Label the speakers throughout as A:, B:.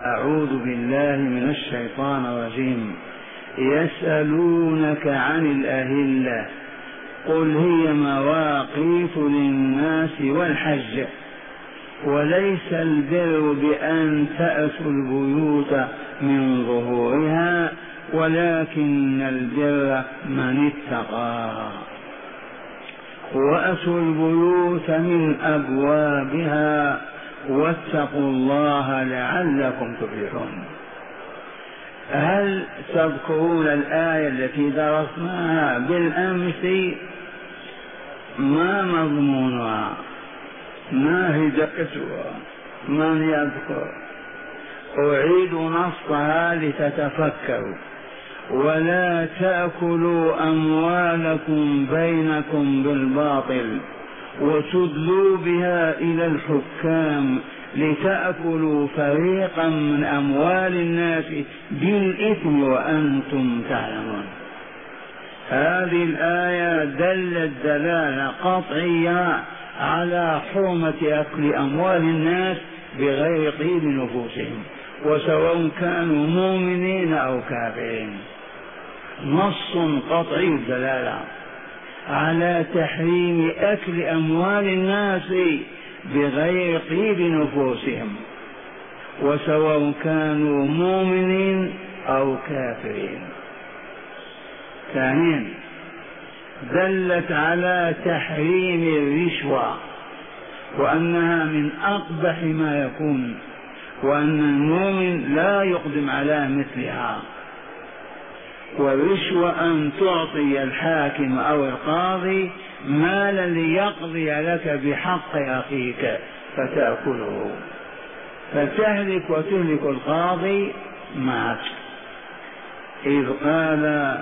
A: أعوذ بالله من الشيطان الرجيم. يسألونك عن الأهلة قل هي مواقيت للناس والحج وليس البر بأن تأتوا البيوت من ظهورها ولكن البر من اتقى وأتوا البيوت من أبوابها واتقوا الله لعلكم تفلحون. هل تذكرون الآية التي درسناها بالأمس؟ ما مضمونها؟ ما هدايتها؟ من يذكر؟ أعيد نصها لتتفكروا. ولا تأكلوا أموالكم بينكم بالباطل وتدلوا بها إلى الحكام لتأكلوا فريقا من أموال الناس بالإثم وأنتم تعلمون. هذه الآية دلت دلالة قطعية على حرمة أكل أموال الناس بغير طيب نفوسهم وسواء كانوا مؤمنين أو كافرين. نص قطعي الدلالة على تحريم أكل أموال الناس بغير طيب نفوسهم وسواء كانوا مؤمنين أو كافرين. ثانيا دلت على تحريم الرشوة وأنها من أقبح ما يكون وأن المؤمن لا يقدم على مثلها. والرشوة أن تعطي الحاكم أو القاضي مالا ليقضي لك بحق أخيك فتأكله فتهلك وتهلك القاضي معك. إذ قال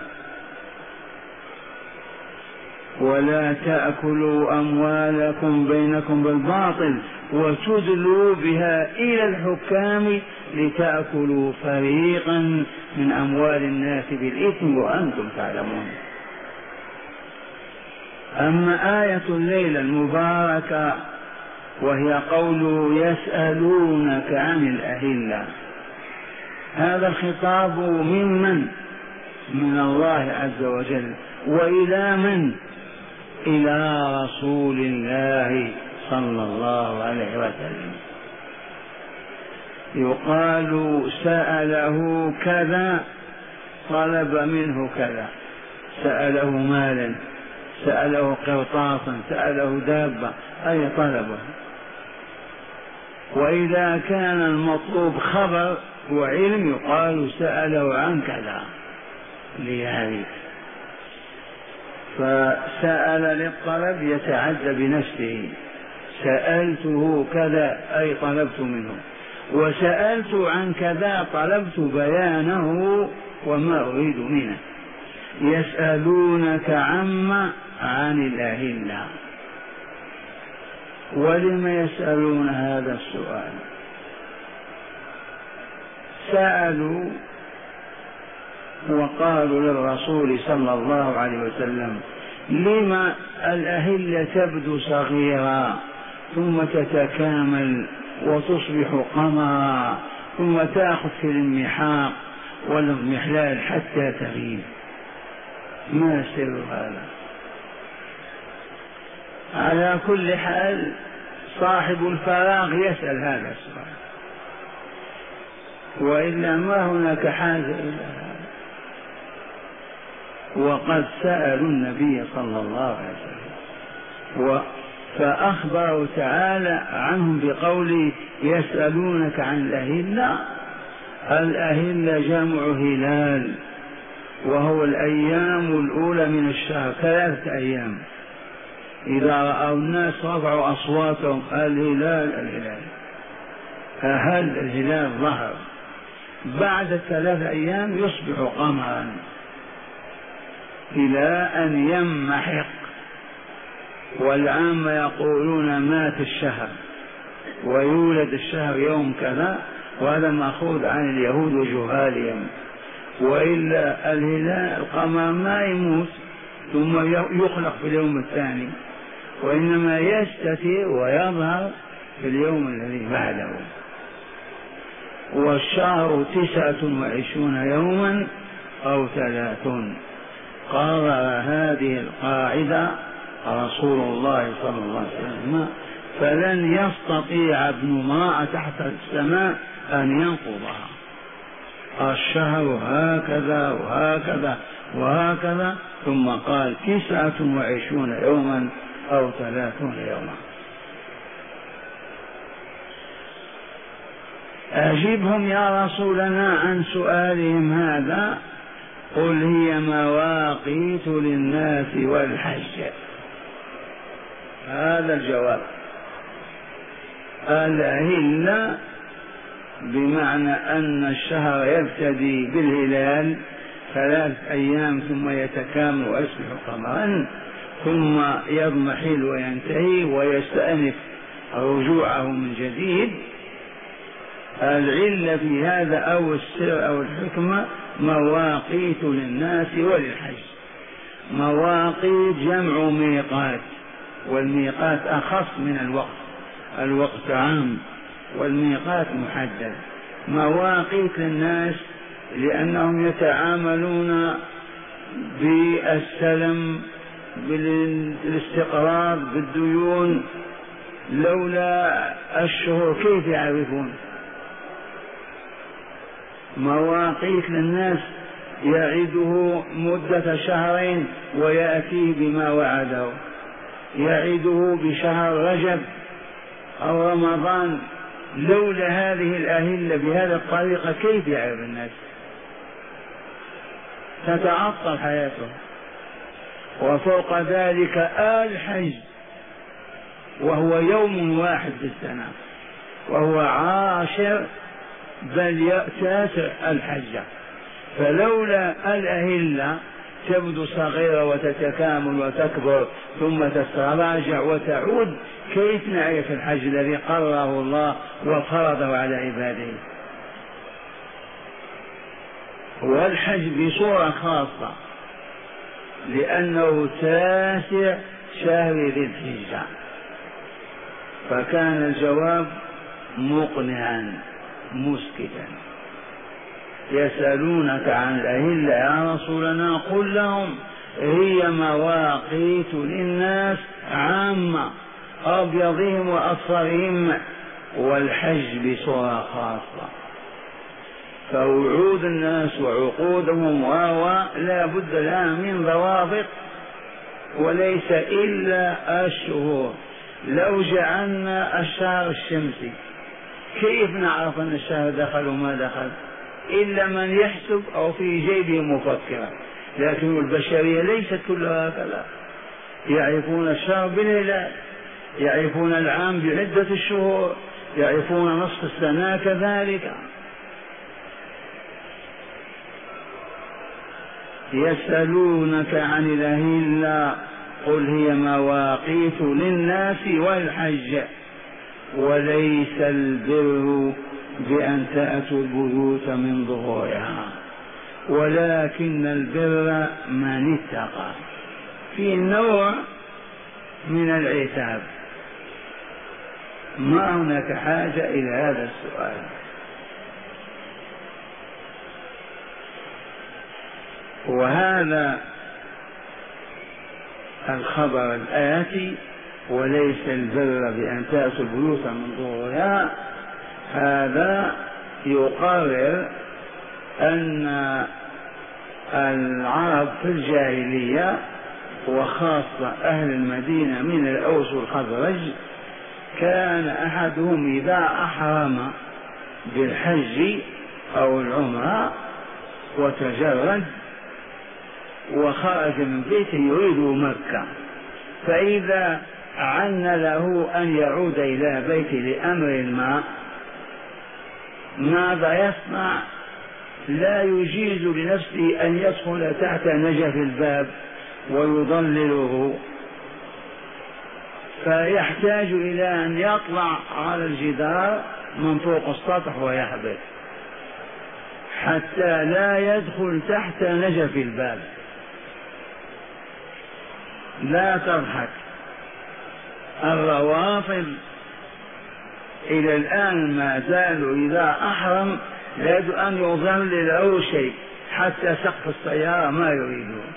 A: ولا تأكلوا أموالكم بينكم بالباطل وتدلوا بها إلى الحكام لتأكلوا فريقا من أموال الناس بالإثم وأنتم تعلمون. أما آية الليلة المباركة وهي قوله يسألونك عن الأهلة، هذا الخطاب من الله عز وجل وإلى من؟ إلى رسول الله صلى الله عليه وسلم. يقال سأله كذا طلب منه كذا، سأله مالا، سأله قرطاسا، سأله دابة، أي طلبه. وإذا كان المطلوب خبر وعلم يقال سأله عن كذا لذلك. فسأل للطلب يتعدى بنفسه، سألته كذا أي طلبت منه، وسألت عن كذا طلبت بيانه وما أريد منه. يسألونك عن الأهلة. ولم يسألون هذا السؤال؟ سألوا وقالوا للرسول صلى الله عليه وسلم لما الأهلة تبدو صغيرة ثم تتكامل وتصبح قمرا ثم تأخذ في المحاق والمحلال حتى تغيب، ما سر هذا؟ على كل حال صاحب الفراغ يسأل هذا السؤال، وإلا ما هناك حاجة إلى هذا. وقد سألوا النبي صلى الله عليه وسلم فأخبروا تعالى عنهم بقوله يسألونك عن الأهلة. الأهلة جمع هلال، وهو الأيام الأولى من الشهر، 3 أيام. إذا رأوا الناس رفعوا أصواتهم الهلال الهلال، هل الهلال ظهر. بعد 3 أيام يصبح قمرا إلى أن يمحق. والعامة يقولون مات الشهر ويولد الشهر يوم كذا، وهذا مأخوذ عن اليهود وجهالهم. وإلا الهلال القمر ما يموت ثم يخلق في اليوم الثاني، وإنما يستتر ويظهر في اليوم الذي بعده. والشهر 29 يوما أو 30. قرر هذه القاعدة رسول الله صلى الله عليه وسلم، فلن يستطيع ابن امرأة تحت السماء أن ينقضها. الشهر هكذا وهكذا وهكذا، ثم قال 29 يوما أو 30 يوما. أجبهم يا رسولنا عن سؤالهم هذا، قل هي مواقيت للناس والحج. هذا الجواب. الأهلة بمعنى أن الشهر يبتدي بالهلال 3 أيام ثم يتكامل ويصبح قمرا، ثم يضمحل وينتهي ويستأنف رجوعه من جديد. العلة في هذا أو السر أو الحكمة مواقيت للناس وللحج. مواقيت جمع ميقات، والميقات أخص من الوقت، الوقت عام والميقات محدد. مواقيت للناس لأنهم يتعاملون بالسلم، بالاستقرار، بالديون. لولا الشهور كيف يعرفون؟ مواقيت للناس يعده مدة شهرين ويأتيه بما وعده، يعده بشهر رجب أو رمضان. لولا هذه الأهلة بهذه الطريقة كيف يعرف الناس؟ تتعطل حياته. وفوق ذلك الحج، وهو يوم واحد في السنة، وهو 10 بل 9 الحج. فلولا الأهلة تبدو صغيرة وتتكامل وتكبر ثم تتراجع وتعود، كيف نعرف الحج الذي قرره الله وفرضه على عباده؟ والحج بصورة خاصة لأنه 9 شهر ذي الحجة. فكان الجواب مقنعا مسكتا. يسألونك عن الأهلة يا رسولنا، قل لهم هي مواقيت للناس عامة، أبيضهم وأصفرهم، والحج بصورة خاصة. فوعود الناس وعقودهم لا بد لها من ضوابط، وليس إلا الشهور. لو جعلنا الشهر الشمسي كيف نعرف أن الشهر دخل وما دخل؟ إلا من يحسب أو في جيبه مفكرة. لكن البشرية ليست كلها هكذا. يعرفون الشهر بالهلال، يعرفون العام بعدة الشهور، يعرفون نصف السنة كذلك. يسألونك عن الأهلة قل هي مواقيت للناس والحج، وليس البر بأن تأتوا البيوت من ظهورها، ولكن البر من اتقى. في نوع من العتاب. ما هناك حاجة إلى هذا السؤال. وهذا الخبر الآتي وليس البر بأن تأتوا البيوت من ظهورها، هذا يقرر أن العرب في الجاهلية وخاصة أهل المدينة من الأوس والخزرج، كان أحدهم إذا أحرم بالحج أو العمرة وتجرد وخرج من بيته يريد مكة، فإذا عن له أن يعود إلى بيته لأمر ما، ماذا يصنع؟ لا يجيز لنفسه أن يدخل تحت نجف الباب ويضلله، فيحتاج إلى أن يطلع على الجدار من فوق السطح ويهبط حتى لا يدخل تحت نجف الباب. لا تضحك. الروافض إلى الآن ما زالوا إذا أحرم لا يجوز أن يظلل أو شيء، حتى سقف السيارة ما يريدون.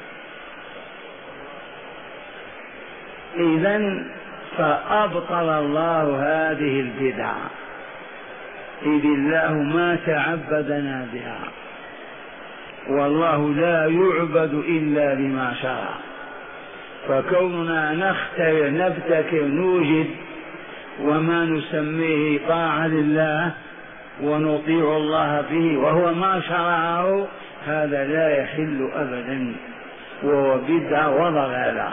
A: إذن فأبطل الله هذه البدعة، إذ الله ما تعبدنا بها، والله لا يعبد إلا بما شرع. فكوننا نخترع نبتكر نوجد وما نسميه طاعة لله ونطيع الله به وهو ما شرعه، هذا لا يحل أبدا، وهو بدعة وضلالة.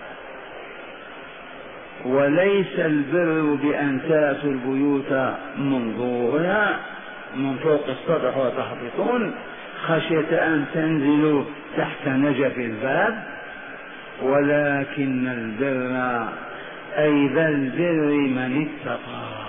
A: وليس البر بأن تأتوا البيوت من ظهورها من فوق السطح وتهبطون خشية أن تنزلوا تحت نجف الباب، ولكن البر أي ذا البر من اتقى.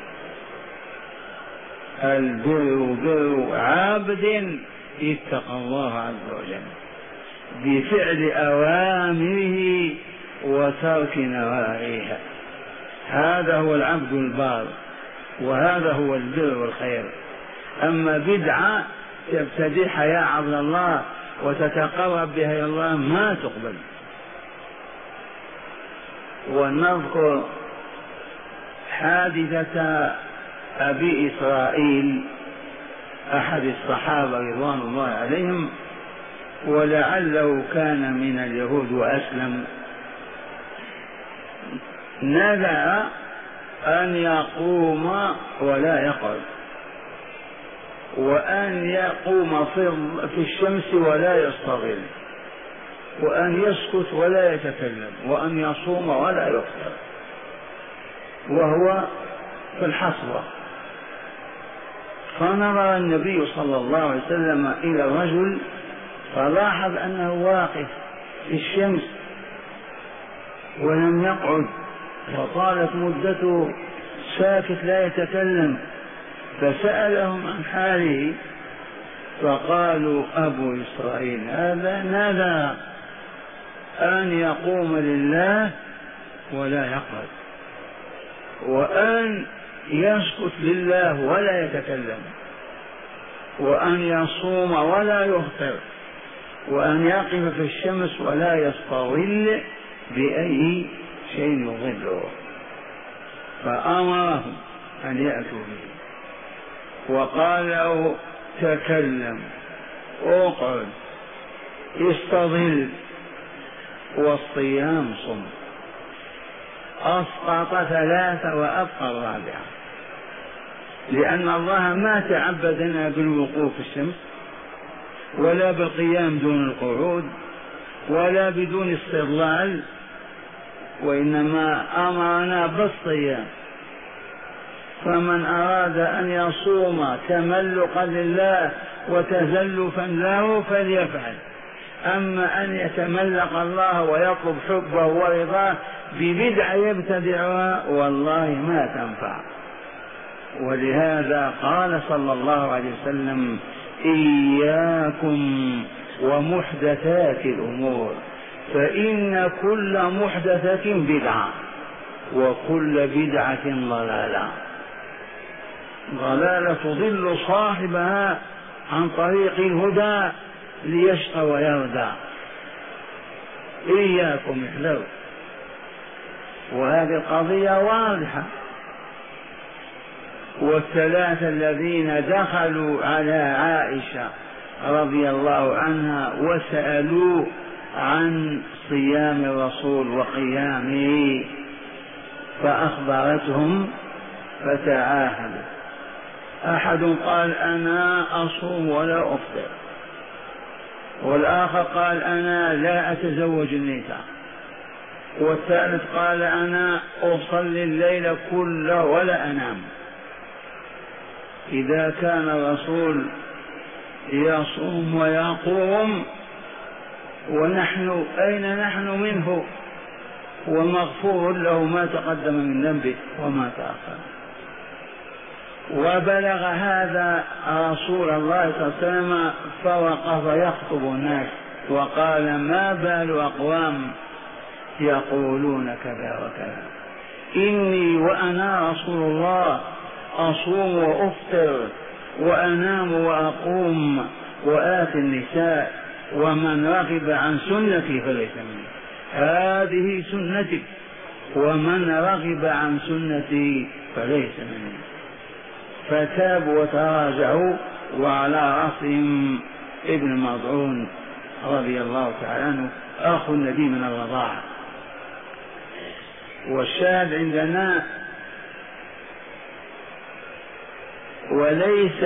A: البر بر عابد اتقى الله عز وجل بفعل أوامره وترك نواهيه، هذا هو العبد البار، وهذا هو البر والخير. أما بدعة تبتدعها يا عبد الله وتتقرب بها إلى الله ما تقبل. ونذكر حادثة أبي إسرائيل أحد الصحابة رضوان الله عليهم، ولعله كان من اليهود وأسلم، نذر أن يقوم ولا يقعد، وأن يقوم في الشمس ولا يستظل، وأن يسكت ولا يتكلم، وأن يصوم ولا يفطر، وهو في الحصوة. فنظر النبي صلى الله عليه وسلم إلى الرجل فلاحظ أنه واقف في الشمس ولم يقعد، وطالت مدته ساكت لا يتكلم، فسألهم عن حاله فقالوا أبو إسرائيل هذا نذر أن يقوم لله ولا يقعد، وأن يسكت لله ولا يتكلم، وأن يصوم ولا يفطر، وأن يقف في الشمس ولا يستظل بأي شيء يظله. فأمرهم أن يأتوا به وقال له تكلم، اقعد، استظل، والصيام صم. أسقط ثلاثة وأبقى الرابعة، لأن الله ما تعبدنا بالوقوف في الشمس ولا بالقيام دون القعود ولا بدون استظلال، وإنما أمرنا بالصيام. فمن أراد أن يصوم تملقا لله وتزلفا له فليفعل، أما أن يتملق الله ويطلب حبه ورضاه ببدعة يبتدعها والله ما تنفع. ولهذا قال صلى الله عليه وسلم إياكم ومحدثات الأمور، فإن كل محدثة بدعة وكل بدعة ضلالة، ضلالة تضل صاحبها عن طريق الهدى ليشقى ويردى. إياكم احذروا. وهذه القضية واضحة. والثلاثة الذين دخلوا على عائشة رضي الله عنها وسألوا عن صيام الرسول وقيامه فأخبرتهم فتعاهدوا. أحد قال أنا أصوم ولا أفطر، والآخر قال أنا لا أتزوج النساء، والثالث قال أنا أصلي الليل كله ولا أنام. إذا كان الرسول يصوم ويقوم ونحن أين نحن منه؟ ومغفور له ما تقدم من ذنبه وما تأخر. وبلغ هذا رسول الله صلى الله عليه وسلم فوقف يخطب الناس وقال ما بال أقوام يقولون كذا وكذا. إني وأنا رسول الله أصوم وأفطر وأنام وأقوم وآتي النساء ومن رغب عن سنتي فليس مني. هذه سنتي ومن رغب عن سنتي فليس مني. فتابوا وتراجعوا وعلى رأسهم ابن مضعون رضي الله تعالى عنه أخو النبي من الرضاعة. والشاهد عندنا وليس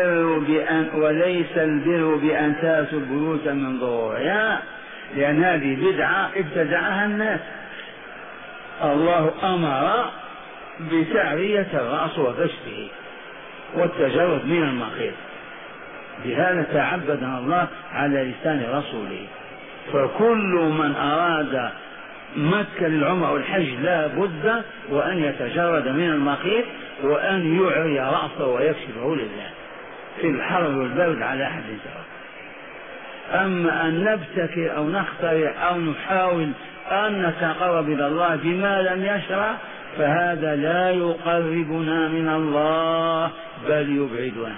A: البر بأن تأتوا البيوت من ظهورها، لأن هذه بدعة ابتدعها الناس. الله أمر بتعرية الرأس وكشفه والتجرد من المخيط، بهذا تعبدنا الله على لسان رسوله. فكل من أراد مكة للعمرة والحج لا بد وأن يتجرد من المخيط وأن يعري رأسه ويكشفه لله في الحر والبرد على أحد سواء. أما أن نبتكر أو نخترع أو نحاول أن نتقرب إلى الله بما لم يشرع فهذا لا يقربنا من الله بل يبعدنا.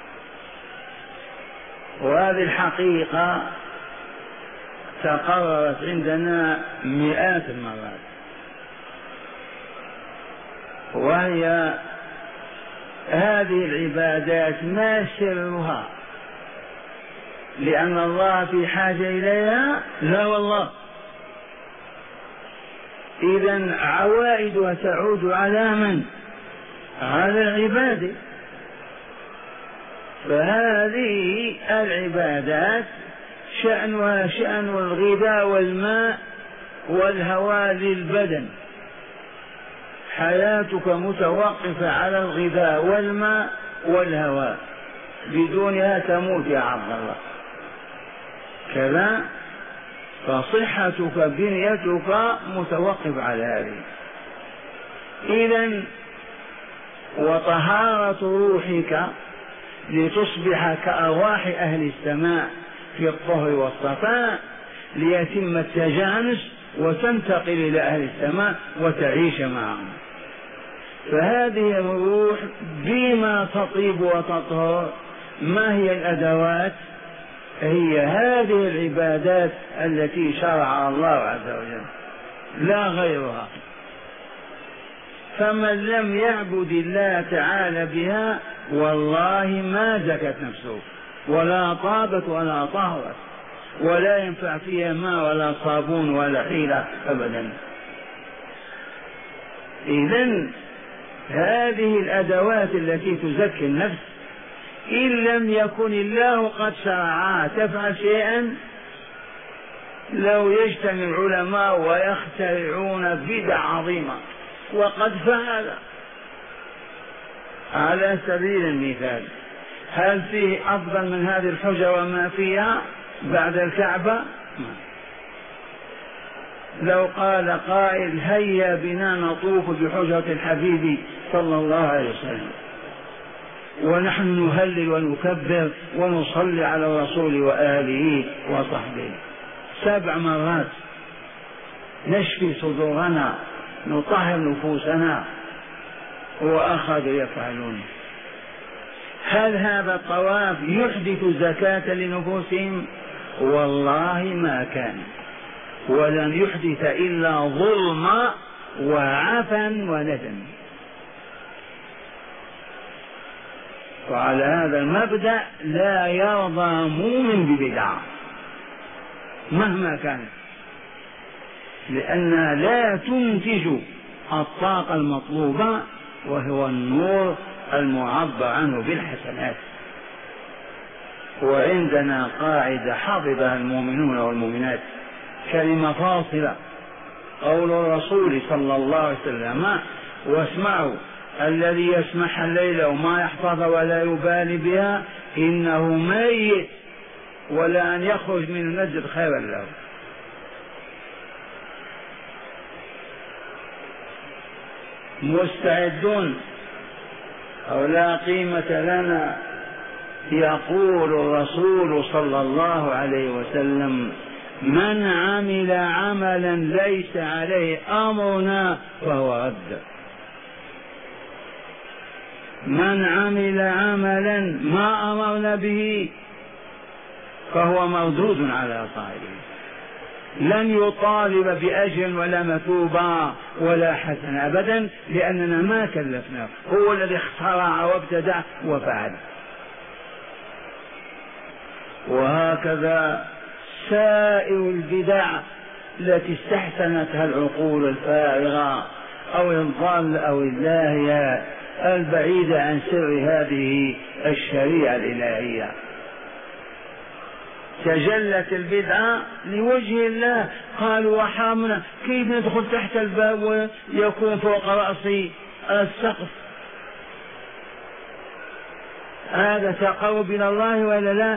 A: وهذه الحقيقة تقررت عندنا مئات المرات، وهي هذه العبادات ما سرها لأن الله في حاجة إليها؟ لا والله. إذن عوائدها تعود على من؟ على العبادة. فهذه العبادات شأنها شأن الغذاء والماء والهواء للبدن. حياتك متوقفة على الغذاء والماء والهواء، بدونها تموت يا عبد الله. كذا فصحتك بنيتك متوقف على هذه. إذن وطهارة روحك لتصبح كأرواح أهل السماء في الطهر والصفاء ليتم التجانس وتنتقل إلى أهل السماء وتعيش معهم. فهذه الروح بما تطيب وتطهر. ما هي الأدوات؟ هي هذه العبادات التي شرعها الله عز وجل لا غيرها. فمن لم يعبد الله تعالى بها والله ما زكت نفسه ولا طابت ولا طهرت ولا ينفع فيها ماء ولا صابون ولا حيلة أبدا. إذن هذه الأدوات التي تزكي النفس إن لم يكن الله قد شرعها تفعل شيئا. لو يجتمع العلماء ويخترعون بدع عظيمة وقد فعل. على سبيل المثال، هل فيه أفضل من هذه الحجة وما فيها بعد الكعبة؟ لو قال قائل هيا بنا نطوف بحجرة الحبيب صلى الله عليه وسلم ونحن نهلل ونكبر ونصلي على الرسول وآله وصحبه 7 مرات، نشفي صدورنا نطهر نفوسنا، وأخذوا يفعلون. هل هذا الطواف يحدث زكاة لنفوسهم؟ والله ما كان، ولن يحدث إلا ظلما وعفا وندم. وعلى هذا المبدأ لا يرضى مؤمن ببدعة مهما كانت، لأنها لا تنتج الطاقة المطلوبة وهو النور المعبر عنه بالحسنات. وعندنا قاعدة حفظها المؤمنون والمؤمنات، كلمة فاصلة، قول الرسول صلى الله عليه وسلم: واسمعوا الذي يسمح الليل وما يحفظ ولا يبالي بها إنه ميت، ولا أن يخرج من المسجد خيرا له. مستعدون أو لا قيمة لنا؟ يقول الرسول صلى الله عليه وسلم: من عمل عملا ليس عليه أمرنا فهو رد. من عمل عملا ما أمرنا به فهو مردود على صاحبه، لن يطالب بأجر ولا مثوبة ولا حسن أبدا، لأننا ما كلفناه، هو الذي اخترع وابتدع وفعل. وهكذا سائر البدع التي استحسنتها العقول الفارغة أو الضالة أو اللاهية البعيدة عن سر هذه الشريعة الإلهية. تجلت البدعة لوجه الله، قالوا وحرمنا، كيف ندخل تحت الباب ويكون فوق رأسي السقف؟ هذا تقرب إلى الله ولا لا؟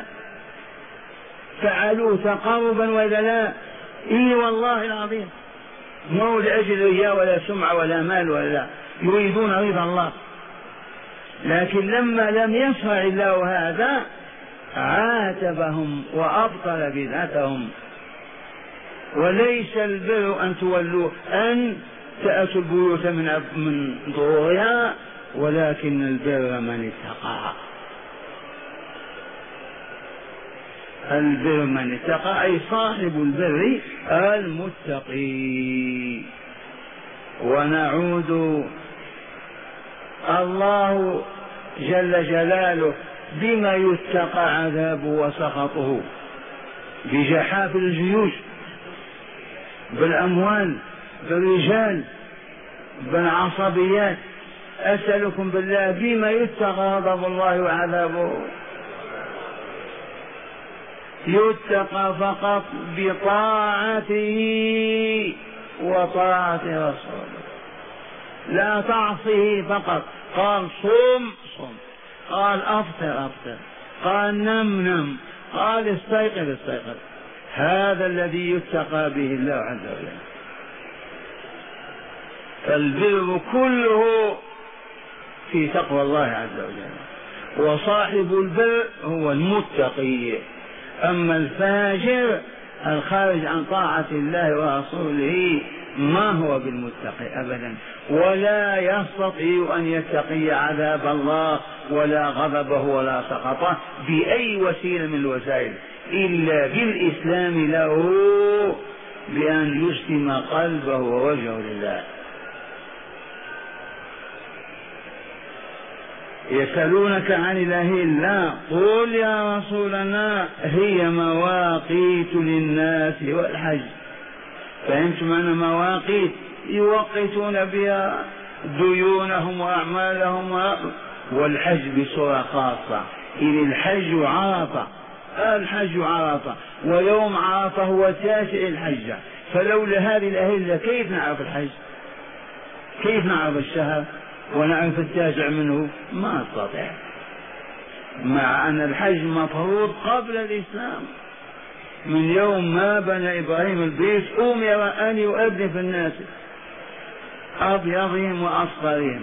A: فعلوه تقربا ولا لا؟ إيه والله العظيم، مو لأجل رياء ولا سمعة ولا مال ولا لا، يريدون رضا الله. لكن لما لم يشرع الله هذا عاتبهم وأبطل بدعتهم. وليس البر أن تولوا أن تأتوا البيوت من ظهورها، ولكن البر من اتقى. البر من اتقى أي صاحب البر المتقي. ونعود الله جل جلاله بما يتقى عذابه وسخطه، بجحافل الجيوش، بالأموال، بالرجال، بالعصبيات. أسألكم بالله بما يتقى غضب الله وعذابه؟ يتقى فقط بطاعته وطاعة رسوله، لا تعصيه فقط. قال صم صم، قال أفطر أفطر، قال نم نم، قال استيقظ استيقظ. هذا الذي يتقى به الله عز وجل. فالبر كله في تقوى الله عز وجل، وصاحب البر هو المتقي. أما الفاجر الخارج عن طاعة الله ورسوله ما هو بالمتقي أبدا، ولا يستطيع أن يتقي عذاب الله ولا غضبه ولا سخطه بأي وسيلة من الوسائل إلا بالإسلام له، بأن يسلم قلبه ووجهه لله. يسألونك عن الأهلة، قل يا رسولنا هي مواقيت للناس والحج. فهمتم أن مواقيت يوقتون بها ديونهم وأعمالهم، والحج بصورة خاصة. إذ الحج عرفة، الحج عرفة، ويوم عرفة هو 9 الحجة. فلولا هذه الأهلة كيف نعرف الحج؟ كيف نعرف الشهر ونعرف التاسع منه؟ ما نستطيع، مع أن الحج مفروض قبل الإسلام. من يوم ما بنى إبراهيم البيت أمر أن يؤذن في الناس أبيضهم وأصفرهم.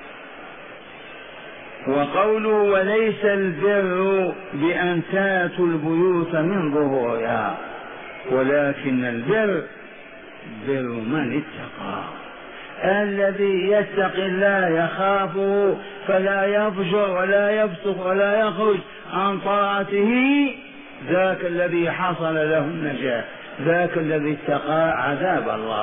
A: وقوله وليس البر بأن تاتوا البيوت من ظهورها، ولكن البر بر من اتقى. الذي يتقي الله يخافه فلا يفجر ولا يفسق ولا يخرج عن طاعته، ذاك الذي حصل له النجاة، ذاك الذي اتقى عذاب الله.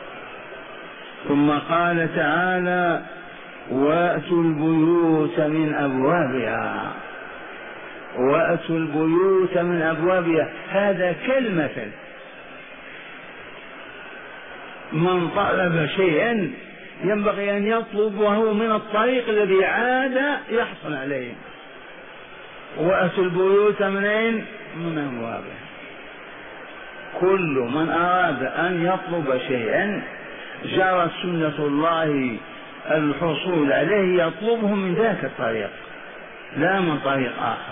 A: ثم قال تعالى وأتوا البيوت من أبوابها، وأتوا البيوت من أبوابها. هذا كالمثل، من طلب شيئا ينبغي أن يطلب وهو من الطريق الذي عاد يحصل عليه. وأتوا البيوت منين؟ من أبوابها. كل من أراد أن يطلب شيئا جرت سنة الله الحصول عليه يطلبه من ذاك الطريق لا من طريق آخر.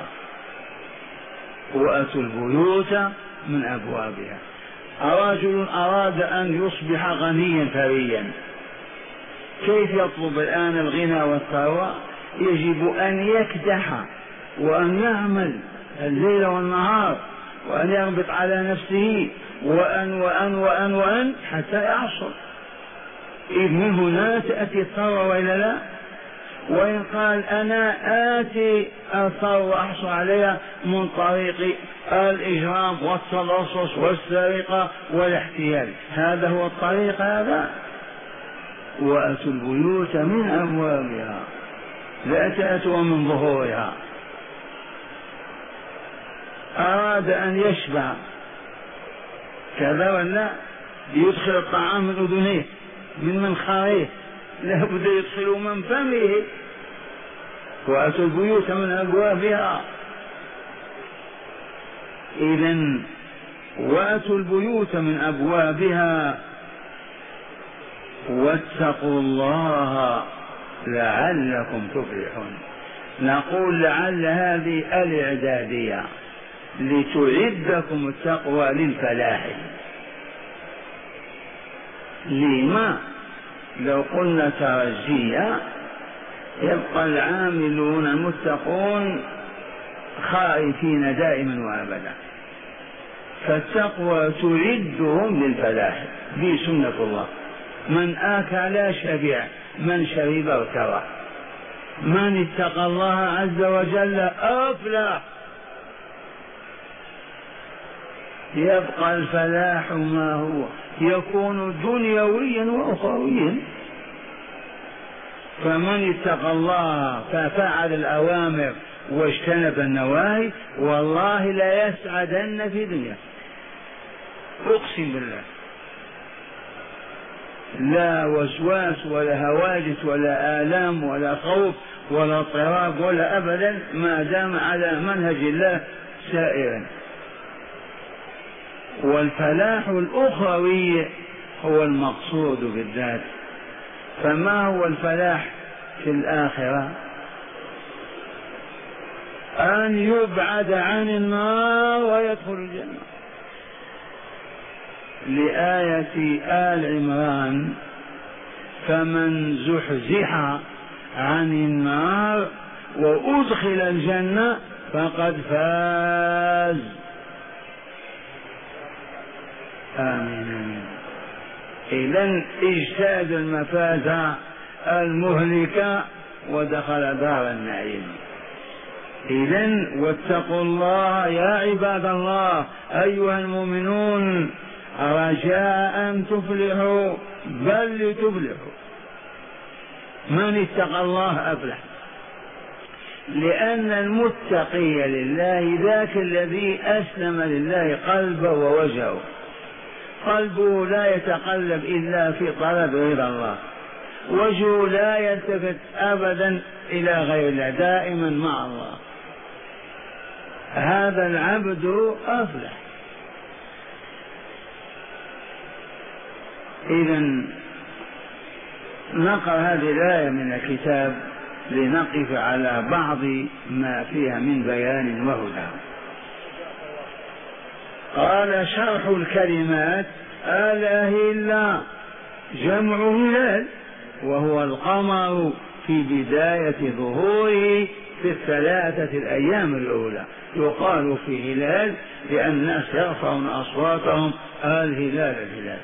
A: وأتوا البيوت من أبوابها. رجل أراد أن يصبح غنيا ثريا، كيف يطلب الآن الغنى والثروة؟ يجب أن يكدح وأن يعمل الليل والنهار وأن يربط على نفسه وأن حتى يعصر. إذ من هنا تأتي الثروة وإلا لا؟ وإن قال أنا آتي الثروة وأحصل عليها من طريق الإجرام والتلصص والسرقة والاحتيال، هذا هو الطريق هذا. وأتوا البيوت من أبوابها لا تأتوا من ظهورها. أراد أن يشبع كذا ولا يدخل الطعام من أذنيه من منخريه، لا بد يدخل من فمه. وأتوا البيوت من أبوابها. إذن وأتوا البيوت من أبوابها واتقوا الله لعلكم تفلحون. نقول لعل هذه الإعدادية لتعدكم التقوى للفلاح. لما؟ لو قلنا ترجية يبقى العاملون المتقون خائفين دائما وابدا، فالتقوى تعدهم للفلاح. دي سنة الله. من آكل شبع، من شرب ارتوى، من اتقى الله عز وجل أفلح. يبقى الفلاح ما هو؟ يكون دنيويا وأخرويا. فمن اتقى الله ففعل الأوامر واجتنب النواهي والله لا يسعدن في دنيا، أقسم بالله. لا وسواس ولا هواجس ولا آلام ولا خوف ولا اضطراب ولا أبدا، ما دام على منهج الله سائرا. والفلاح الأخروي هو المقصود بالذات. فما هو الفلاح في الآخرة؟ أن يبعد عن النار ويدخل الجنة. لآية آل عمران: فمن زحزح عن النار وأدخل الجنة فقد فاز. آمين. إذن اجتاز المفازة المهلكة ودخل دار النعيم. إذن واتقوا الله يا عباد الله أيها المؤمنون رجاء أن تفلحوا، بل لتفلحوا. من اتقى الله أفلح، لأن المتقي لله ذاك الذي أسلم لله قلبه ووجهه. قلبه لا يتقلب إلا في طلب رضا الله، وجهه لا يلتفت أبدا إلى غير الله، دائما مع الله. هذا العبد أفلح. إذن نقرأ هذه الآية من الكتاب لنقف على بعض ما فيها من بيان وهدى. قال: شرح الكلمات: الأهلة جمع هلال، وهو القمر في بداية ظهوره في الثلاثة الأيام الأولى. يقال في هلال لأن الناس يرفعون أصواتهم الهلال الهلال.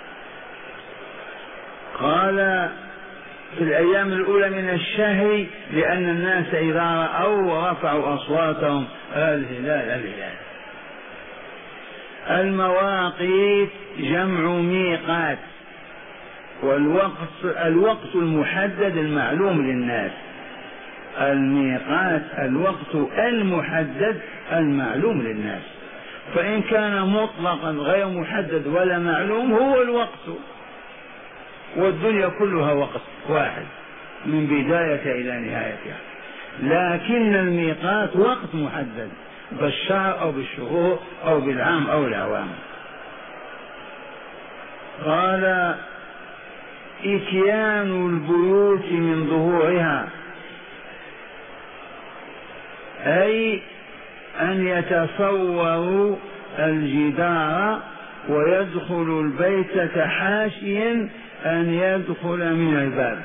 A: قال: في الأيام الأولى من الشهر لأن الناس إذا رأوا رفعوا أصواتهم الهلال الهلال. المواقيت جمع ميقات، الوقت المحدد المعلوم للناس. الميقات الوقت المحدد المعلوم للناس، فإن كان مطلقا غير محدد ولا معلوم هو الوقت، والدنيا كلها وقت واحد من بداية إلى نهايتها. لكن الميقات وقت محدد بالشهر أو بالشهور أو بالعام أو الأعوام. قال: إتيان البيوت من ظهورها، أي أن يتصوروا الجدار ويدخل البيت حاشيا أن يدخل من الباب.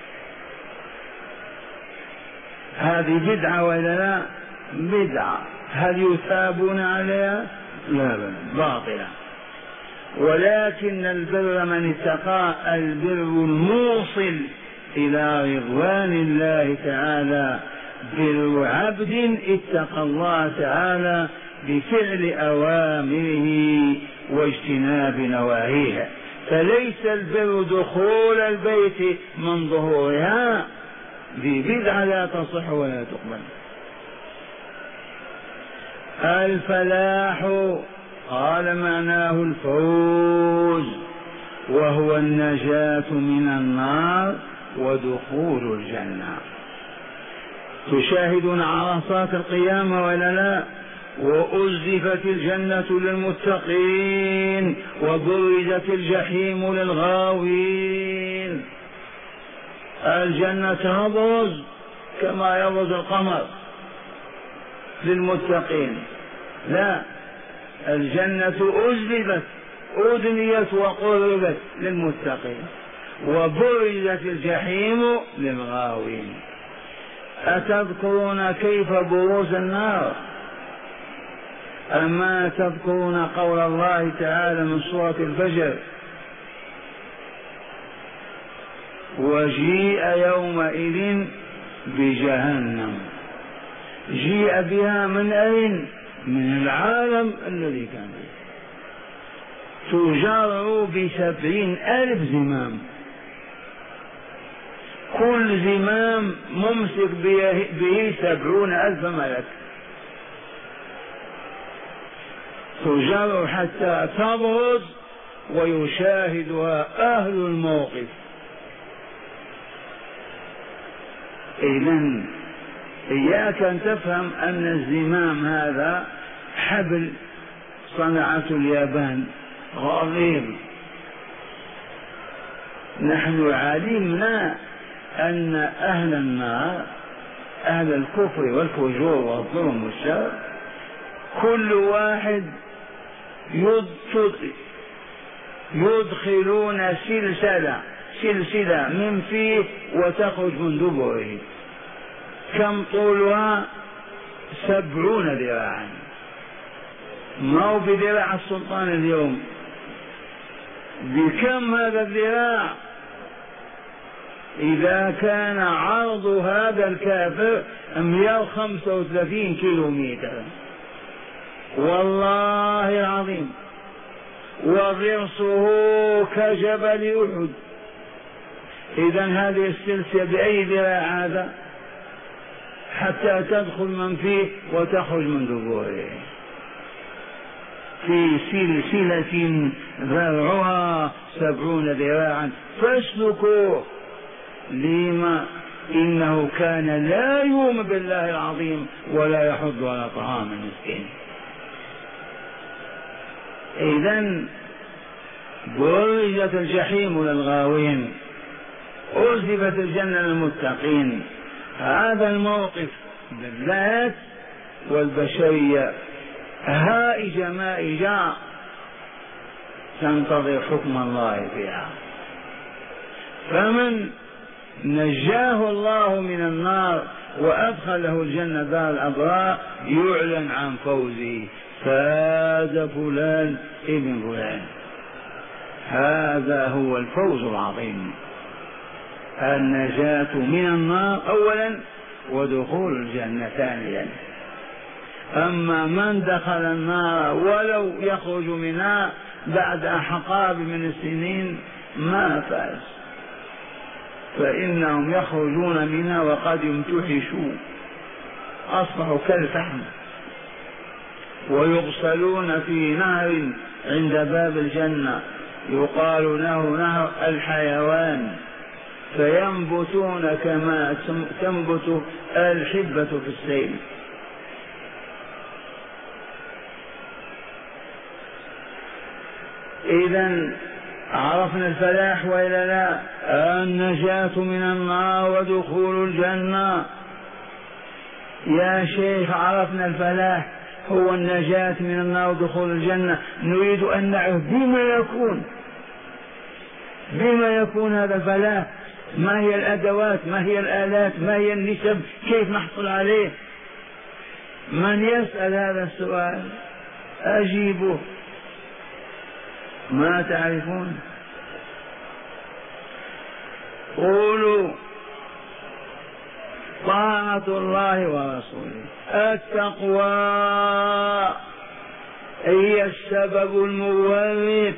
A: هذه بدعة ولا لا؟ بدعة. هل يثابون عليها؟ لا بل باطلة. ولكن البر من اتقى، البر الموصل إلى رضوان الله تعالى، بر عبد اتقى الله تعالى بفعل أوامره واجتناب نواهيها. فليس البر دخول البيت من ظهورها، ذي بدعة لا تصح ولا تقبل. الفلاح قال معناه الفوز، وهو النجاة من النار ودخول الجنة. تشاهدون عرصات القيامة ولا لا؟ وأزلفت الجنة للمتقين وبرزت الجحيم للغاوين. الجنة تبرز كما يبرز القمر للمتقين، لا، الجنة أزلفت، أدنيت وقربت للمتقين، وبرزت الجحيم للغاوين. أتذكرون كيف بروز النار؟ أما تذكرون قول الله تعالى من سورة الفجر: وجيء يومئذ بجهنم. جيء بها من أين؟ من العالم الذي كان فيه. تجر ب70,000 زمام، كل زمام ممسك به 70,000 ملك، تجر حتى تبرز ويشاهدها أهل الموقف. إذن إياك أن تفهم أن الزمام هذا حبل صنعته اليابان غليظ. نحن علمنا أن أهل النار، أهل الكفر والفجور والظلم والشر، كل واحد يدخلون سلسلة من فيه وتخرج من دبره. كم طولها؟ 70 ذراعا. ما هو بذراع السلطان اليوم، بكم هذا الذراع؟ إذا كان عرض هذا الكافر 135 كيلومتر، والله العظيم، وضرسه كجبل أحد. إذن هذه السلسلة بأي ذراع هذا حتى تدخل من فيه وتخرج من دبره؟ في سلسلة ذرعها 70 ذراعا فاسلكوه. لما؟ إنه كان لا يؤمن بالله العظيم ولا يحض على طعام المسكين. إذن برزت الجحيم للغاوين، أزلفت الجنة للمتقين. هذا الموقف بالذات والبشرية هائجة مائجة تنتظر حكم الله فيها. فمن نجاه الله من النار وأدخله الجنة دار الأبرار يعلن عن فوزه: فاز فلان ابن فلان. هذا هو الفوز العظيم، النجاة من النار أولا ودخول الجنة ثانيا. أما من دخل النار ولو يخرج منها بعد أحقاب من السنين ما فاز، فإنهم يخرجون منها وقد يمتحشوا، أصبحوا كالفحم، ويغسلون في نهر عند باب الجنة يقال له نهر الحيوان، فينبتون كما تنبت الحبة في السيل. إذن عرفنا الفلاح وإلا لا؟ النجاة من النار ودخول الجنة. يا شيخ عرفنا الفلاح هو النجاة من النار ودخول الجنة، نريد أن نعرف بما يكون هذا الفلاح، ما هي الأدوات، ما هي الآلات، ما هي النسب، كيف نحصل عليه؟ من يسأل هذا السؤال أجيبه. ما تعرفون؟ قولوا طاعة الله ورسوله. التقوى هي السبب المورث.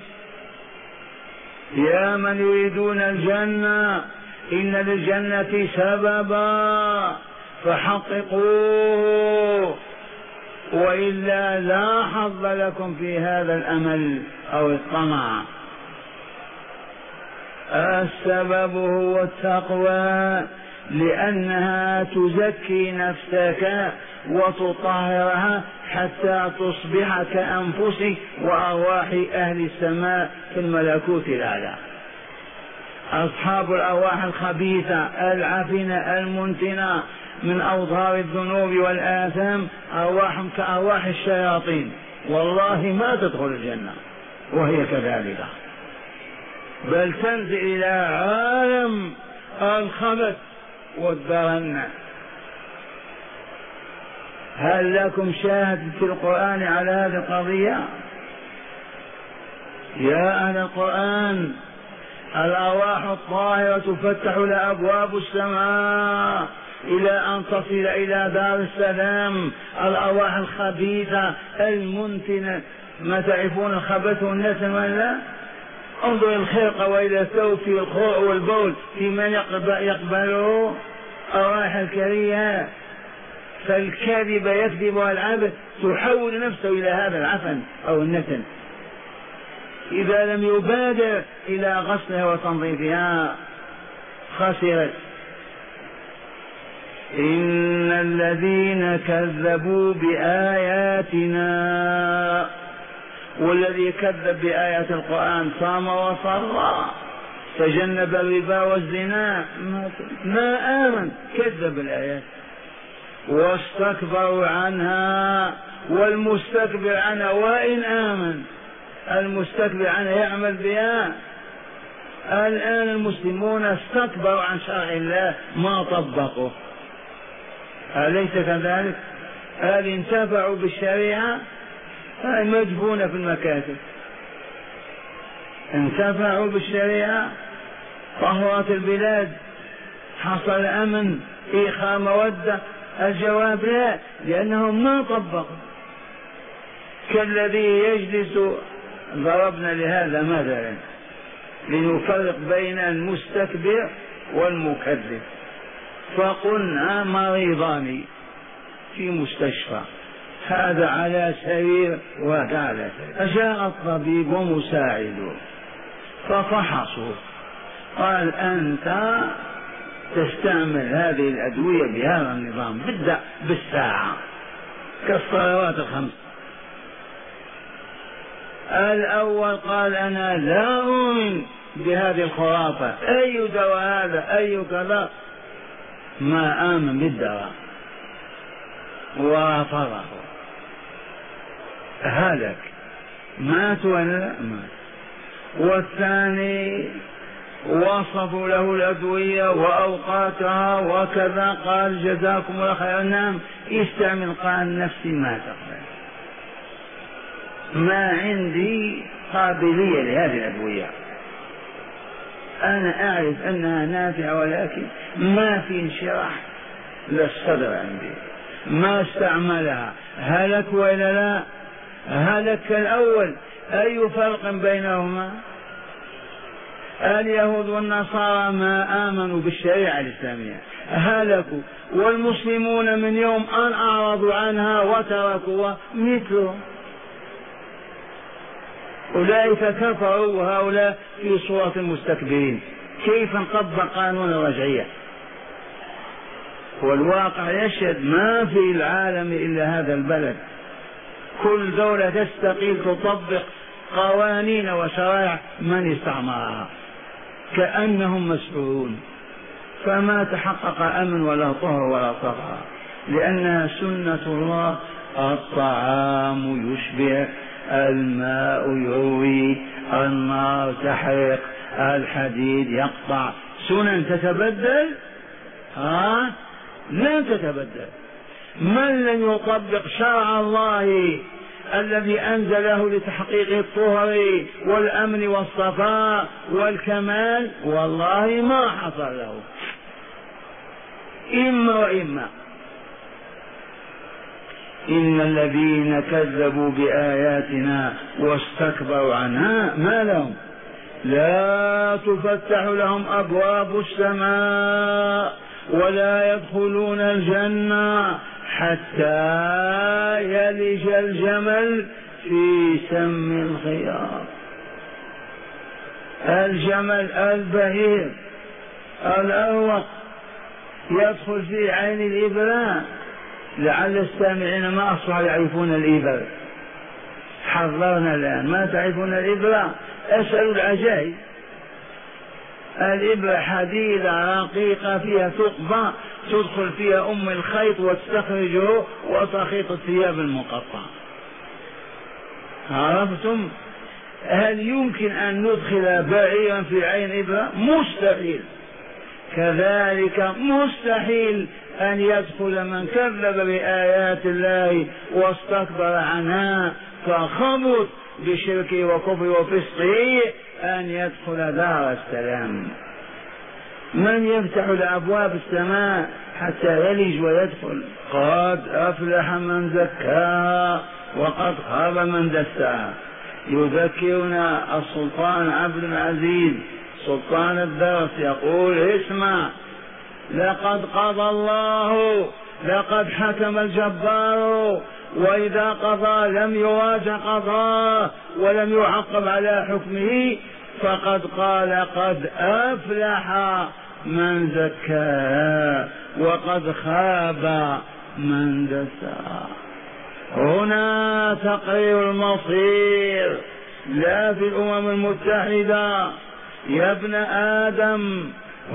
A: يا من يريدون الجنة إن للجنة سببا فحققوه، وإلا لا حظ لكم في هذا الأمل أو الطمع. السبب هو التقوى، لأنها تزكي نفسك وتطهرها حتى تصبح كأنفس وأرواح أهل السماء في الملكوت الأعلى. أصحاب الأرواح الخبيثة العفنة المنتنة من أوضار الذنوب والآثام أرواحهم كأرواح الشياطين، والله ما تدخل الجنة وهي كذلك، بل تنزل إلى عالم الخبث والدرن. هل لكم شاهد في القرآن على هذه القضية؟ يا أهل القرآن، الأرواح الطاهرة تفتح لها أبواب السماء إلى أن تصل إلى دار السلام. الأرواح الخبيثة المنتنة، ما تعرفون الخبث والنتن ولا؟ انظر الخرقة وإلى الثوب في الخوع والبول في من يقبله أرواح الكريهة. فالكذب يكذبها العبد تحول نفسه إلى هذا العفن أو النتن إذا لم يبادر إلى غسلها وتنظيفها خسرت. إن الذين كذبوا بآياتنا، والذي كذب بآيات القرآن صام وصلى تجنب الربا والزنا ما آمن، كذب الآيات واستكبروا عنها. والمستكبر عنها وإن آمن، المستكبر عنها يعمل بها. الآن المسلمون استكبروا عن شرع الله ما طبقوا، أليس كذلك؟ هل انتفعوا بالشريعة؟ هاي مدفونة في المكاتب. انتفعوا بالشريعة، طهرت البلاد، حصل أمن، إخاء مودة؟ الجواب لا، لأنهم ما طبقوا. كالذي يجلس، ضربنا لهذا مثلا لنفرق بين المستكبر والمكذب، فقلنا مريضان في مستشفى، هذا على سرير وهذا على سرير. جاء الطبيب ومساعده ففحصوا، قال أنت تستعمل هذه الأدوية بهذا النظام، بدأ بالساعة كالصلوات الخمس. الأول قال أنا لا أؤمن بهذه الخرافة، أي دواء هذا، أي كذا، ما آمن بالدواء ورفضه، هلك، مات ولا مات. والثاني وصفوا له الأدوية وأوقاتها وكذا، قال جزاكم الله خيرا، نعم استعمل، قال نفسي ما تقبل، ما عندي قابلية لهذه الأدوية، أنا أعرف أنها نافعة ولكن ما في انشراح للصدر عندي، ما استعملها. هلك وإلا لا؟ هلك الأول. أي فرق بينهما؟ اليهود والنصارى ما آمنوا بالشريعة الإسلامية هلكوا، والمسلمون من يوم أن أعرضوا عنها وتركوا مثلهم، أولئك كفروا وهؤلاء في صورة المستكبرين. كيف نطبق قانون الرجعية؟ والواقع يشهد ما في العالم إلا هذا البلد، كل دولة تستقيل تطبق قوانين وشرائع من استعمرها كأنهم مسؤولون، فما تحقق أمن ولا طهر ولا طهر، لأنها سنة الله. الطعام يشبع، الماء يروي، النار تحرق، الحديد يقطع، سنن تتبدل؟ لا تتبدل. من لم يطبق شرع الله الذي أنزله لتحقيق الطهر والأمن والصفاء والكمال والله ما حصل له، إما وإما. إن الذين كذبوا بآياتنا واستكبروا عنها ما لهم، لا تفتح لهم أبواب السماء ولا يدخلون الجنة حتى يلج الجمل في سم الخياط. الجمل البهير الأروق يدخل في عين الإبرة. لعل السامعين ما أصبحوا يعرفون الإبر، حضرنا الآن ما تعرفون الإبرة، اسألوا العجائب. الإبرة حديدة رقيقة فيها ثقبة تدخل فيها أم الخيط وتستخرجه وتخيط الثياب المقطعة. عرفتم؟ هل يمكن أن ندخل بعيرا في عين إبرة؟ مستحيل. كذلك مستحيل أن يدخل من كذب بآيات الله واستكبر عنها فخبط بشركه وكفره وفسقه أن يدخل دار السلام. من يفتح لأبواب السماء حتى يلج ويدخل؟ قد أفلح من زكاها وقد خاب من دساها. يذكرنا السلطان عبد العزيز سلطان الدرس يقول: اسمع، لقد قضى الله، لقد حكم الجبار، وإذا قضى لم يواجه قضاه ولم يعقب على حكمه، فقد قال: قد أفلح من زكاها وقد خاب من دساها. هنا تقرير المصير، لا في الأمم المتحدة. يا ابن آدم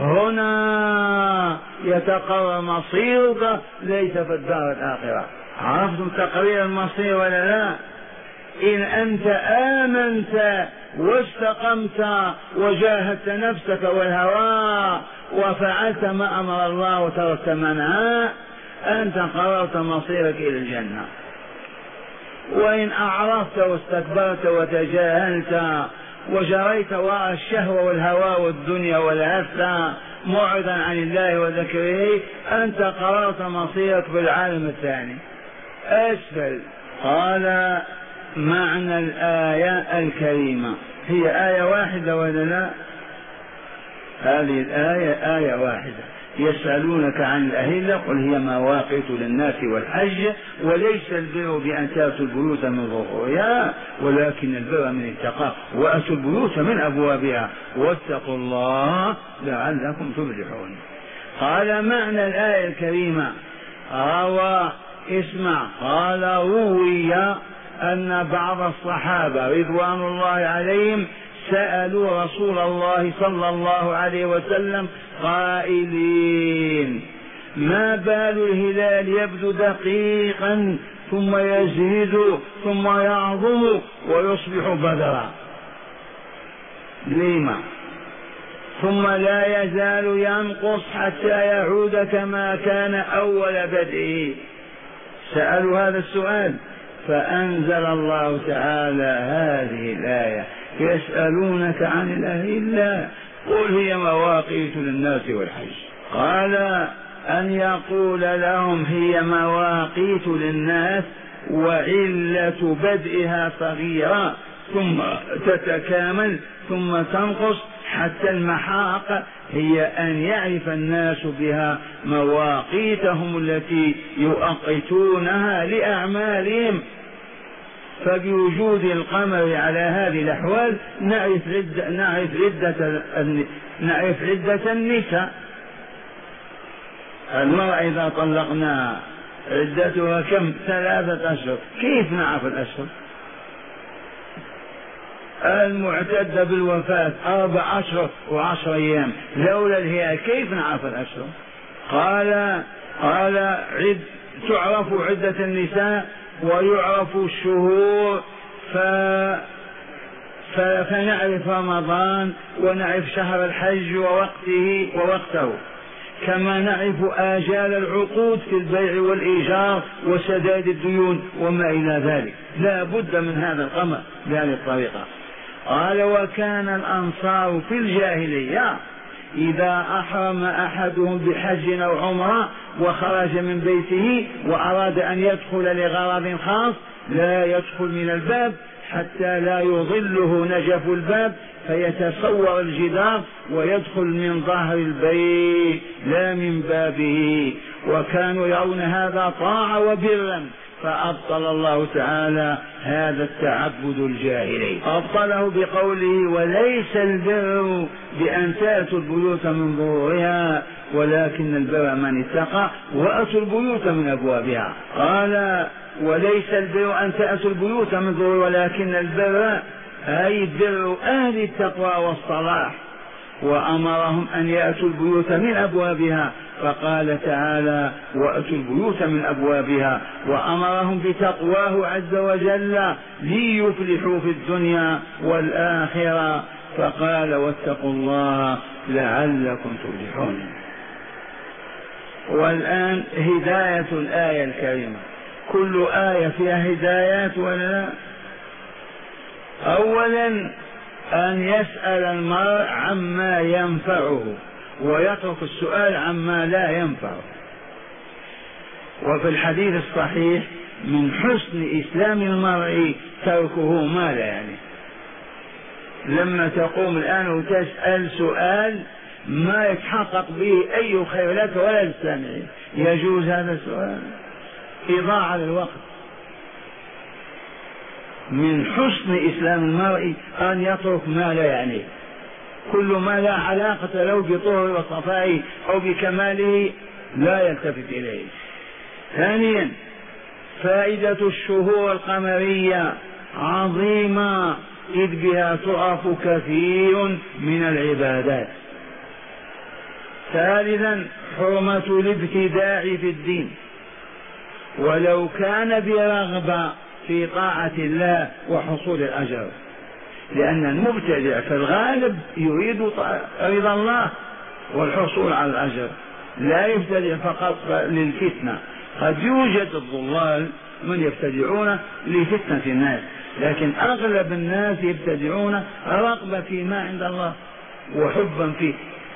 A: هنا يتقرر مصيرك، ليس في الدار الآخرة. عرفتم تقرير المصير ولا لا؟ إن أنت آمنت واستقمت وجاهدت نفسك والهوى وفعلت ما أمر الله وتركت ما نهى، أنت قررت مصيرك إلى الجنة. وإن أعرضت واستكبرت وتجاهلت وجريت وراء الشهوة والهوى والدنيا والهفة معرضا عن الله وذكره، أنت قررت مصيرك في العالم الثاني أسفل. قال: معنى الآية الكريمة هي آية واحدة ولا لا؟ هذه الآية آية واحدة. يسألونك عن الأهلة قل هي مواقيت للناس والحج وليس البر بأن تأتوا البيوت من ظهورها ولكن البر من اتقى وأتوا البيوت من أبوابها واتقوا الله لعلكم تفلحون. قال: معنى الآية الكريمة اسمع. قال: روي أن بعض الصحابة رضوان الله عليهم سألوا رسول الله صلى الله عليه وسلم قائلين: ما بال الهلال يبدو دقيقا ثم يزيد ثم يعظم ويصبح بدرا؟ لما؟ ثم لا يزال ينقص حتى يعود كما كان أول بدئه. سألوا هذا السؤال فأنزل الله تعالى هذه الآية: يسألونك عن الأهلة قل هي مواقيت للناس والحج. قال: أن يقول لهم هي مواقيت للناس وعلة بدئها صغيرة ثم تتكامل ثم تنقص حتى المحاق هي أن يعرف الناس بها مواقيتهم التي يؤقتونها لأعمالهم. فبوجود القمر على هذه الأحوال نعرف عدة النساء. المرأة إذا طلقنا عدتها كم؟ 3 أشهر. كيف نعرف الأشهر؟ المعتدة بالوفاة 4 أشهر و10 أيام. لولا الهلال كيف نعرف الأشهر؟ قال تعرف عدة النساء ويعرف الشهور فنعرف رمضان ونعرف شهر الحج ووقته. كما نعرف آجال العقود في البيع والإيجار وسداد الديون وما إلى ذلك، لا بد من هذا القمر بهذه الطريقة. قال وكان الأنصار في الجاهلية إذا أحرم أحدهم بحج أو عمرة وخرج من بيته وأراد أن يدخل لغرض خاص لا يدخل من الباب حتى لا يظله نجف الباب فيتصور الجدار ويدخل من ظهر البيت لا من بابه، وكانوا يرون هذا طاعة وبرا، فأبطل الله تعالى هذا التعبد الجاهلي، أبطله بقوله وليس البر بأن تأتوا البيوت من ظهورها ولكن البر من اتقى وأتوا البيوت من أبوابها. قال وليس البر أن تأتوا البيوت من ظهورها ولكن البر أي بر أهل التقوى والصلاح، وأمرهم أن يأتوا البيوت من أبوابها، فقال تعالى وأتوا البيوت من أبوابها، وأمرهم بتقواه عز وجل ليفلحوا في الدنيا والآخرة، فقال واتقوا الله لعلكم تفلحون. والآن هداية الآية الكريمة، كل آية فيها هدايات ولا لا؟ أولا أن يسأل المرء عما ينفعه ويترك السؤال عما لا ينفعه. وفي الحديث الصحيح من حسن إسلام المرء تركه ما لا يعني. لما تقوم الآن وتسأل سؤال ما يتحقق به أي خير لك ولا للسامعين، يجوز هذا السؤال؟ إضاعة للوقت. من حسن إسلام المرء أن يترك ما لا يعنيه، كل ما لا علاقة له بطهره وصفائه أو بكماله لا يلتفت إليه. ثانيا فائدة الشهور القمرية عظيمة إذ بها تعرف كثير من العبادات. ثالثا حرمة الابتداع في الدين ولو كان برغبة في طاعة الله وحصول الأجر، لأن المبتدع في الغالب يريد رضا الله والحصول على الأجر، لا يبتدع فقط للفتنة. قد يوجد الضلال من يبتدعون لفتنة الناس، لكن أغلب الناس يبتدعون رغبة فيما عند الله وحبا فيه.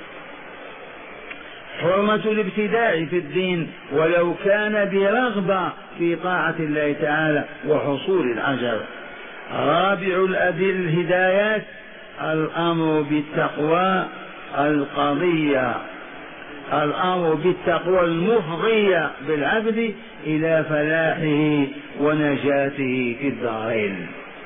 A: حرمة الابتداع في الدين ولو كان برغبة في طاعة الله تعالى وحصول الأجر. رابع الهدايات الأمر بالتقوى القضية، الأمر بالتقوى المفضية بالعبد إلى فلاحه ونجاته في الدارين.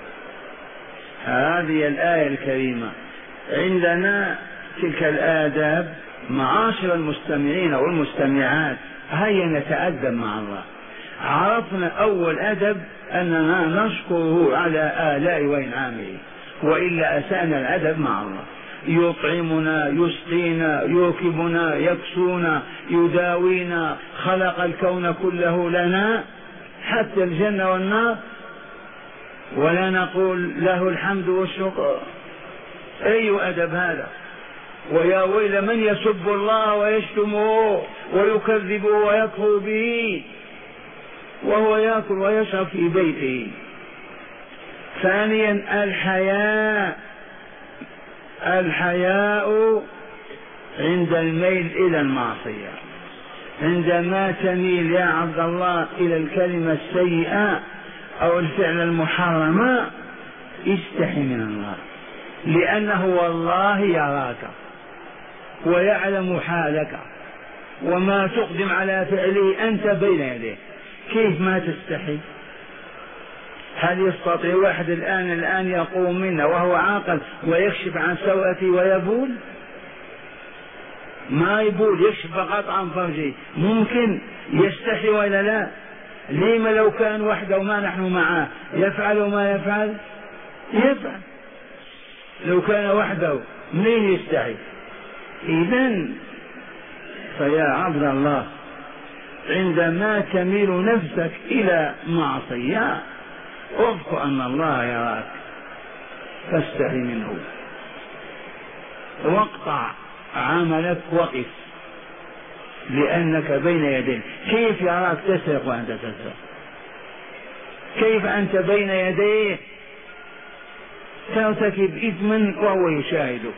A: هذه الآية الكريمة. عندنا تلك الآداب معاشر المستمعين والمستمعات، هيا نتأدب مع الله. عرفنا أول أدب أننا نشكره على آلاء وإنعامه، وإلا أسأنا الأدب مع الله. يطعمنا، يسقينا، يركبنا، يكسونا، يداوينا، خلق الكون كله لنا حتى الجنة والنار، ولا نقول له الحمد والشكر؟ أي أدب هذا؟ ويا ويل من يسب الله ويشتمه ويكذبه ويكفر به وهو يأكل ويشرب في بيته. ثانيا الحياء عند الميل إلى المعصية. عندما تميل يا عبد الله إلى الكلمة السيئة أو الفعل المحرم استحي من الله، لأنه والله يراك ويعلم حالك وما تقدم على فعله أنت بين يديه، كيف ما تستحي؟ هل يستطيع واحد الآن يقوم منا وهو عاقل ويكشف عن سوءته ويبول؟ ما يبول، يكشف فقط عن فرجه. ممكن يستحي ولا لا؟ لما لو كان وحده وما نحن معه يفعل ما يفعل؟ يفعل. لو كان وحده منين يستحي؟ إذن فيا عبد الله عندما تميل نفسك إلى معصية اذكر أن الله يراك فاستحي منه، واقطع عملك، وقف لأنك بين يديه. كيف يراك تسرق وأنت تسرق؟ كيف أنت بين يديه ترتكب إثما وهو يشاهدك؟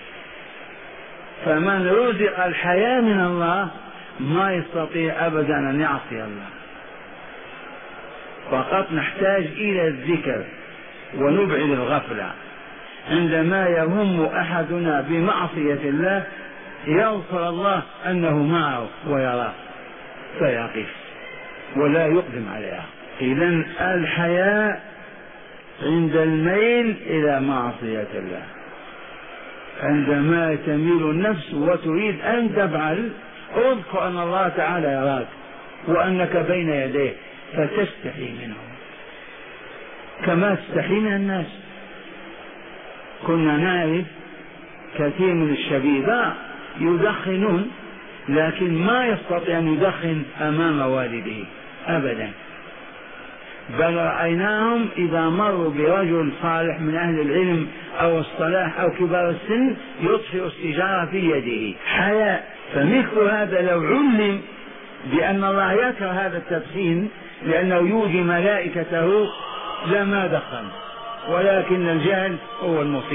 A: فمن رزق الحياة من الله ما يستطيع أبدا أن يعصي الله. فقط نحتاج إلى الذكر ونبعد الغفلة. عندما يهم أحدنا بمعصية الله يغفر الله أنه معه ويراه فيقف ولا يقدم عليها. إذن الحياء عند الميل إلى معصية الله، عندما تميل النفس وتريد أن تفعل اذكر أن الله تعالى يراك وأنك بين يديه فتستحي منه كما تستحي من الناس. كنا نعرف كثير من الشبيبة يدخنون لكن ما يستطيع أن يدخن أمام والده أبدا، بل رأيناهم إذا مروا برجل صالح من أهل العلم أو الصلاح أو كبار السن يطفئ السيجارة في يده حياء. فمثل هذا لو علم بأن الله يكره هذا التدخين لأنه يوجي ملائكته لما دخن، ولكن الجهل هو المصيبة.